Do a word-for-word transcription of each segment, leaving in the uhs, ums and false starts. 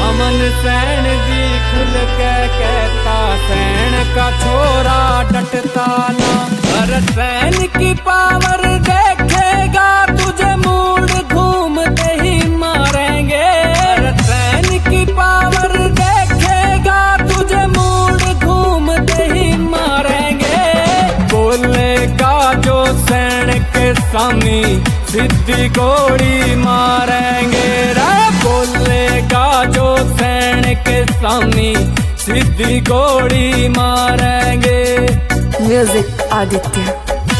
अमन सैन भी खुल के कहता सैन का छोरा डटता ना। भरत सैन की पावर देखेगा तुझे मूड घूमते ही मारेंगे। भरत सैन की पावर देखेगा तुझे मूड घूमते ही मारेंगे। बोलेगा जो सैन के सामने सीधी गोली मारेंगे। रे बोलेगा जो सैन के सामने सीधी गोली मारेंगे। म्यूजिक आदित्य।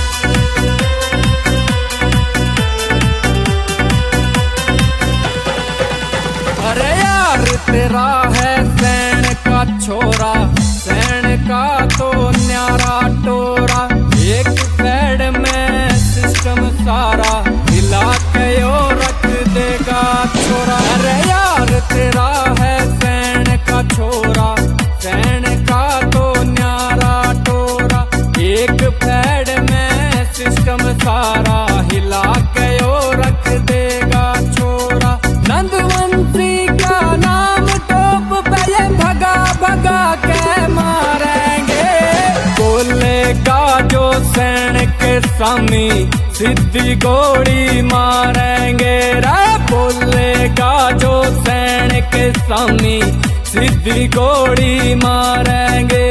अरे यार तेरा है सैन का छोरा, सैन का तो न्यारा टोरा। एक साइड में सिस्टम सारा हिला के यो रख देगा छोरा। अरे यार तेरा है सैन का छोरा, सैन का तो न्यारा टोरा। एक पैड में सिस्टम सारा हिला के यो रख देगा छोरा। नंदवंशी का नाम टोप पे ये भगा भगा के मारेंगे। बोलेगा जो सैन के सामने सीधी गोली मारेंगे। रे बोलेगा जो सैन के सामने सीधी गोली मारेंगे।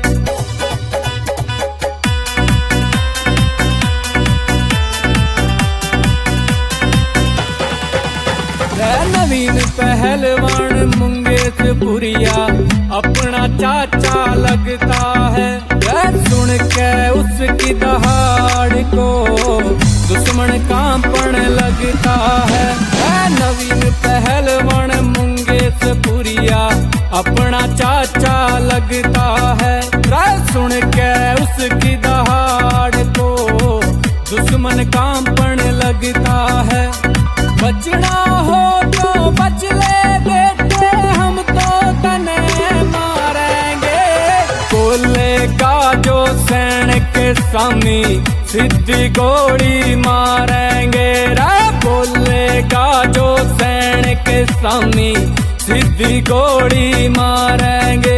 नवीन पहलवान मुंगेश पुरिया अपना चाचा लगता है। सुन के उसकी दहाड़ को दुश्मन कांपण लगता है। नवीन पहलवान मुंगेश पुरिया अपना चाचा लगता है। सुन के उसकी दहाड़ को दुश्मन कांपण लगता है। बचना हो तो बच ले बेटे हम तो तने मारेंगे। बोलेगा जो सैन के सामने सीधी गोली मारेंगे। रे बोलेगा जो सैन के सामने सीधी गोली मारेंगे।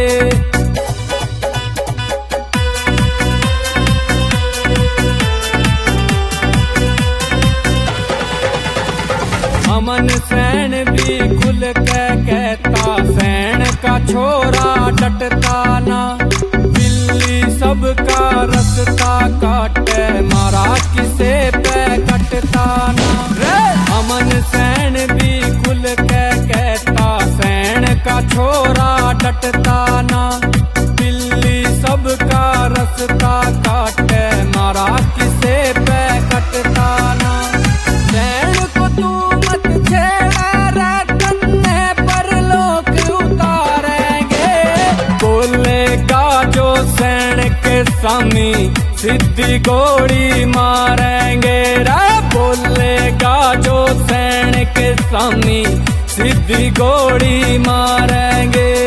अमन सैन भी खुल के कहता सैन का छोरा डटता ना। बिल्ली सबका रास्ता काटे मारा किसे पे कटता ना। रे अमन सैन भी खुल के कहता सैन का छोरा डटता ना। बिल्ली सबका रास्ता काटे मारा किसे पे कटता ना। सैन को तू मत छेड़ा रे कन्ने पर लोग उतारेंगे। बोलेगा जो सैन के सामने सीधी गोली मारेंगे। रे बोलेगा जो सैन के सामने सीधी गोली मारेंगे।